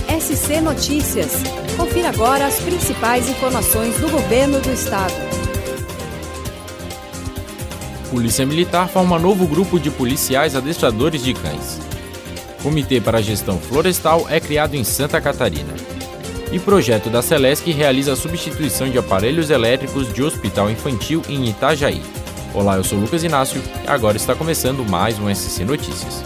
SC Notícias. Confira agora as principais informações do governo do estado. Polícia Militar forma novo grupo de policiais adestradores de cães. Comitê para a Gestão Florestal é criado em Santa Catarina. E projeto da Celesc realiza a substituição de aparelhos elétricos de hospital infantil em Itajaí. Olá, eu sou Lucas Inácio e agora está começando mais um SC Notícias.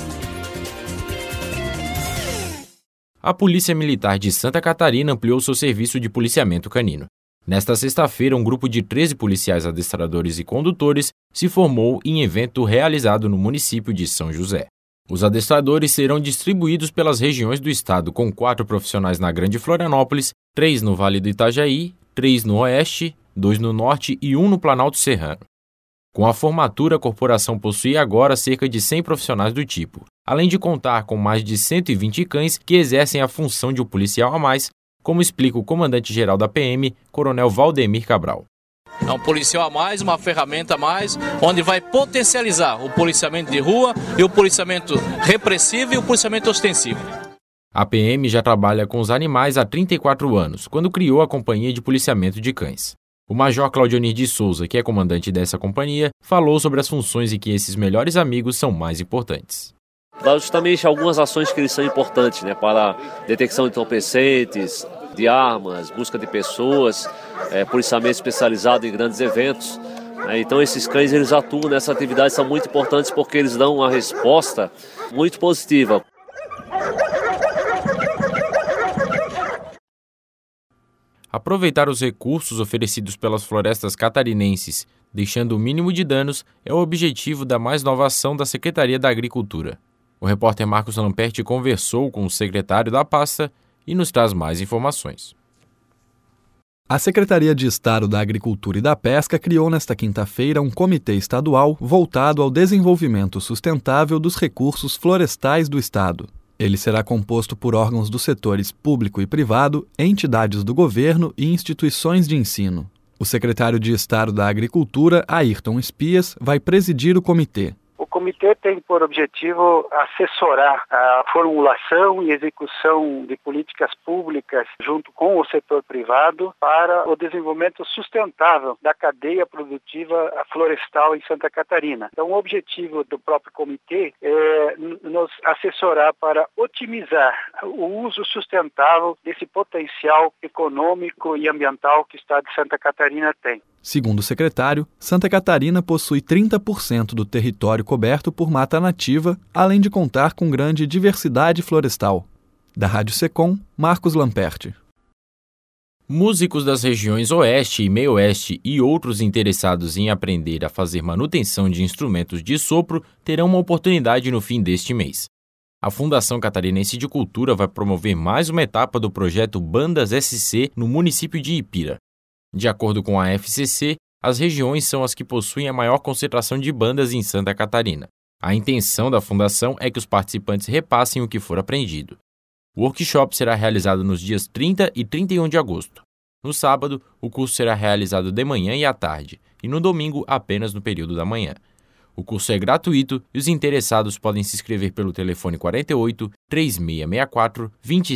A Polícia Militar de Santa Catarina ampliou seu serviço de policiamento canino. Nesta sexta-feira, um grupo de 13 policiais adestradores e condutores se formou em evento realizado no município de São José. Os adestradores serão distribuídos pelas regiões do estado, com 4 profissionais na Grande Florianópolis, 3 no Vale do Itajaí, 3 no Oeste, 2 no Norte e 1 no Planalto Serrano. Com a formatura, a corporação possui agora cerca de 100 profissionais do tipo, além de contar com mais de 120 cães que exercem a função de um policial a mais, como explica o comandante-geral da PM, Coronel Valdemir Cabral. É um policial a mais, uma ferramenta a mais, onde vai potencializar o policiamento de rua e o policiamento repressivo e o policiamento ostensivo. A PM já trabalha com os animais há 34 anos, quando criou a Companhia de Policiamento de Cães. O Major Claudionir de Souza, que é comandante dessa companhia, falou sobre as funções e que esses melhores amigos são mais importantes. Justamente algumas ações que eles são importantes, para detecção de entorpecentes, de armas, busca de pessoas, policiamento especializado em grandes eventos. Então esses cães eles atuam nessa atividade, são muito importantes porque eles dão uma resposta muito positiva. Aproveitar os recursos oferecidos pelas florestas catarinenses, deixando o mínimo de danos, é o objetivo da mais nova ação da Secretaria da Agricultura. O repórter Marcos Lamperti conversou com o secretário da pasta e nos traz mais informações. A Secretaria de Estado da Agricultura e da Pesca criou nesta quinta-feira um comitê estadual voltado ao desenvolvimento sustentável dos recursos florestais do estado. Ele será composto por órgãos dos setores público e privado, entidades do governo e instituições de ensino. O secretário de Estado da Agricultura, Ayrton Espias, vai presidir o comitê. O comitê tem por objetivo assessorar a formulação e execução de políticas públicas junto com o setor privado para o desenvolvimento sustentável da cadeia produtiva florestal em Santa Catarina. Então, o objetivo do próprio comitê é nos assessorar para otimizar o uso sustentável desse potencial econômico e ambiental que o estado de Santa Catarina tem. Segundo o secretário, Santa Catarina possui 30% do território coberto por mata nativa, além de contar com grande diversidade florestal. Da Rádio Secom, Marcos Lamperti. Músicos das regiões Oeste e Meio-Oeste e outros interessados em aprender a fazer manutenção de instrumentos de sopro terão uma oportunidade no fim deste mês. A Fundação Catarinense de Cultura vai promover mais uma etapa do projeto Bandas SC no município de Ipira. De acordo com a FCC, as regiões são as que possuem a maior concentração de bandas em Santa Catarina. A intenção da fundação é que os participantes repassem o que for aprendido. O workshop será realizado nos dias 30 e 31 de agosto. No sábado, o curso será realizado de manhã e à tarde, e no domingo apenas no período da manhã. O curso é gratuito e os interessados podem se inscrever pelo telefone 48 3664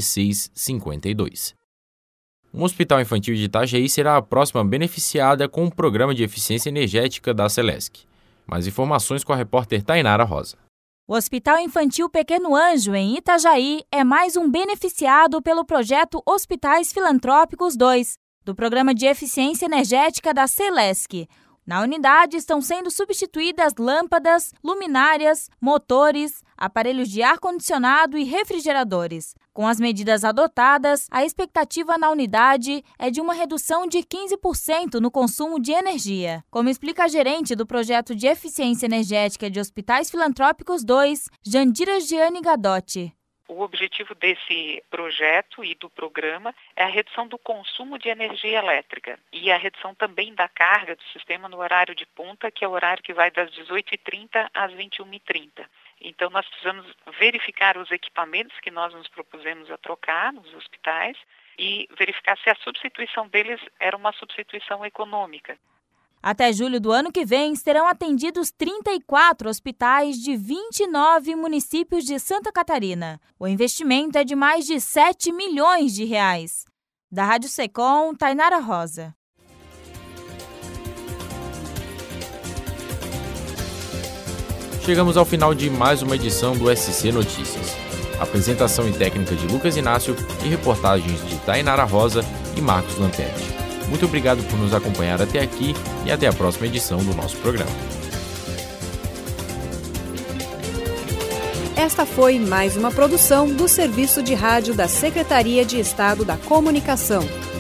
2652. Um hospital infantil de Itajaí será a próxima beneficiada com o programa de eficiência energética da Celesc. Mais informações com a repórter Tainara Rosa. O Hospital Infantil Pequeno Anjo, em Itajaí, é mais um beneficiado pelo projeto Hospitais Filantrópicos 2, do programa de eficiência energética da Celesc. Na unidade estão sendo substituídas lâmpadas, luminárias, motores, aparelhos de ar-condicionado e refrigeradores. Com as medidas adotadas, a expectativa na unidade é de uma redução de 15% no consumo de energia. Como explica a gerente do projeto de eficiência energética de Hospitais Filantrópicos 2, Jandira Gianni Gadotti. O objetivo desse projeto e do programa é a redução do consumo de energia elétrica e a redução também da carga do sistema no horário de ponta, que é o horário que vai das 18h30 às 21h30. Então, nós precisamos verificar os equipamentos que nós nos propusemos a trocar nos hospitais e verificar se a substituição deles era uma substituição econômica. Até julho do ano que vem, serão atendidos 34 hospitais de 29 municípios de Santa Catarina. O investimento é de mais de 7 milhões de reais. Da Rádio Secom, Tainara Rosa. Chegamos ao final de mais uma edição do SC Notícias. Apresentação e técnica de Lucas Inácio e reportagens de Tainara Rosa e Marcos Lampetti. Muito obrigado por nos acompanhar até aqui e até a próxima edição do nosso programa. Esta foi mais uma produção do Serviço de Rádio da Secretaria de Estado da Comunicação.